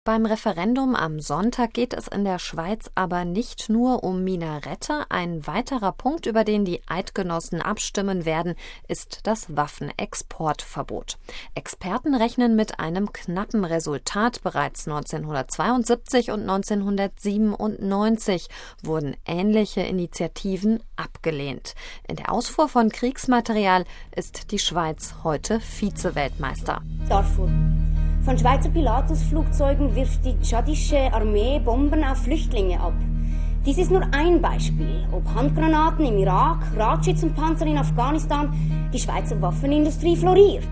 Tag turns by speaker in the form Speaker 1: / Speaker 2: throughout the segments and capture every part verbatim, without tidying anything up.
Speaker 1: Beim Referendum am Sonntag geht es in der Schweiz aber nicht nur um Minarette. Ein weiterer Punkt, über den die Eidgenossen abstimmen werden, ist das Waffenexportverbot. Experten rechnen mit einem knappen Resultat. Bereits neunzehnhundertzweiundsiebzig und neunzehnhundertsiebenundneunzig wurden ähnliche Initiativen abgelehnt. In der Ausfuhr von Kriegsmaterial ist die Schweiz heute Vize-Weltmeister.
Speaker 2: Darfur. Von Schweizer Pilatus-Flugzeugen wirft die tschadische Armee Bomben auf Flüchtlinge ab. Dies ist nur ein Beispiel. Ob Handgranaten im Irak, Radschützenpanzer in Afghanistan, die Schweizer Waffenindustrie floriert.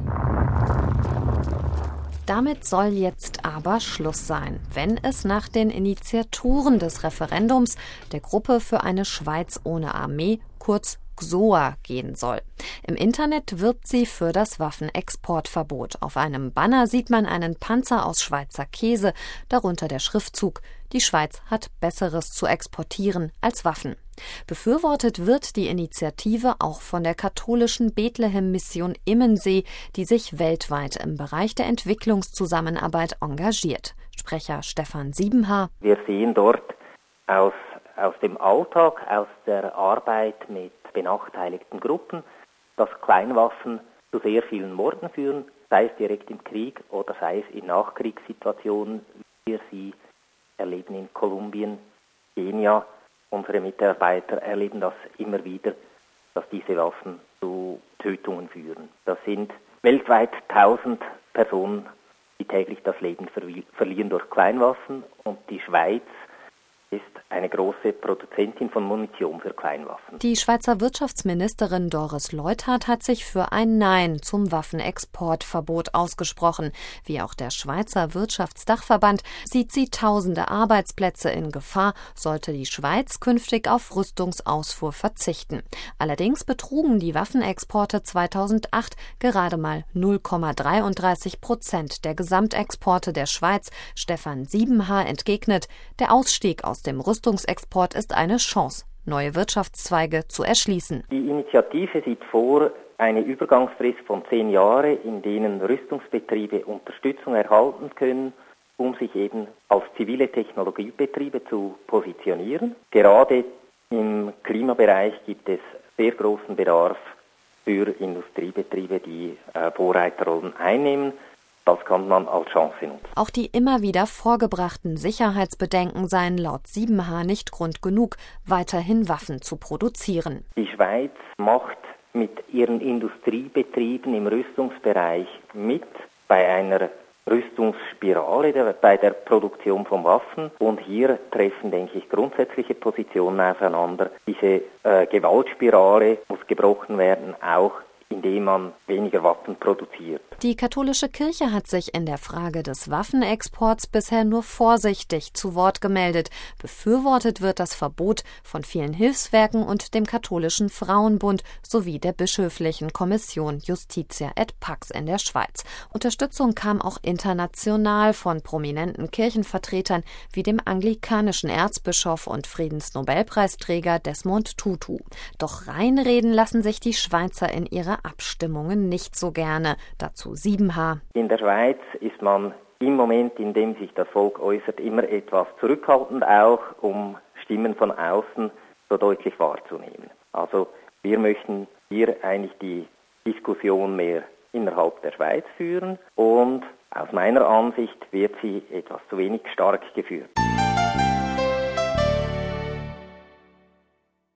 Speaker 1: Damit soll jetzt aber Schluss sein, wenn es nach den Initiatoren des Referendums, der Gruppe für eine Schweiz ohne Armee, kurz G S O A, gehen soll. Im Internet wirbt sie für das Waffenexportverbot. Auf einem Banner sieht man einen Panzer aus Schweizer Käse, darunter der Schriftzug: Die Schweiz hat Besseres zu exportieren als Waffen. Befürwortet wird die Initiative auch von der katholischen Bethlehem-Mission Immensee, die sich weltweit im Bereich der Entwicklungszusammenarbeit engagiert. Sprecher Stefan Siebenhaar:
Speaker 3: Wir sehen dort aus, aus dem Alltag, aus der Arbeit mit benachteiligten Gruppen, dass Kleinwaffen zu sehr vielen Morden führen, sei es direkt im Krieg oder sei es in Nachkriegssituationen, wie wir sie erleben in Kolumbien, Kenia. Unsere Mitarbeiter erleben das immer wieder, dass diese Waffen zu Tötungen führen. Das sind weltweit tausend Personen, die täglich das Leben verlieren durch Kleinwaffen, und die Schweiz ist eine große Produzentin von Munition für Kleinwaffen.
Speaker 1: Die Schweizer Wirtschaftsministerin Doris Leuthard hat sich für ein Nein zum Waffenexportverbot ausgesprochen. Wie auch der Schweizer Wirtschaftsdachverband sieht sie tausende Arbeitsplätze in Gefahr, sollte die Schweiz künftig auf Rüstungsausfuhr verzichten. Allerdings betrugen die Waffenexporte zweitausendacht gerade mal null Komma dreiunddreißig Prozent der Gesamtexporte der Schweiz. Stefan Siebenhaar entgegnet, der Ausstieg aus dem Rüstungsexport ist eine Chance, neue Wirtschaftszweige zu erschließen.
Speaker 3: Die Initiative sieht vor eine Übergangsfrist von zehn Jahren, in denen Rüstungsbetriebe Unterstützung erhalten können, um sich eben als zivile Technologiebetriebe zu positionieren. Gerade im Klimabereich gibt es sehr großen Bedarf für Industriebetriebe, die äh, Vorreiterrollen einnehmen. Das kann man als Chance nutzen.
Speaker 1: Auch die immer wieder vorgebrachten Sicherheitsbedenken seien laut Siebenhaar nicht Grund genug, weiterhin Waffen zu produzieren.
Speaker 3: Die Schweiz macht mit ihren Industriebetrieben im Rüstungsbereich mit bei einer Rüstungsspirale, der, bei der Produktion von Waffen. Und hier treffen, denke ich, grundsätzliche Positionen aufeinander. Diese äh, Gewaltspirale muss gebrochen werden, auch indem man weniger Waffen produziert.
Speaker 1: Die katholische Kirche hat sich in der Frage des Waffenexports bisher nur vorsichtig zu Wort gemeldet. Befürwortet wird das Verbot von vielen Hilfswerken und dem katholischen Frauenbund sowie der bischöflichen Kommission Justitia et Pax in der Schweiz. Unterstützung kam auch international von prominenten Kirchenvertretern wie dem anglikanischen Erzbischof und Friedensnobelpreisträger Desmond Tutu. Doch reinreden lassen sich die Schweizer in ihre Abstimmungen nicht so gerne. Dazu Siebenhaar.
Speaker 3: In der Schweiz ist man im Moment, in dem sich das Volk äußert, immer etwas zurückhaltend, auch um Stimmen von außen so deutlich wahrzunehmen. Also wir möchten hier eigentlich die Diskussion mehr innerhalb der Schweiz führen, und aus meiner Ansicht wird sie etwas zu wenig stark geführt.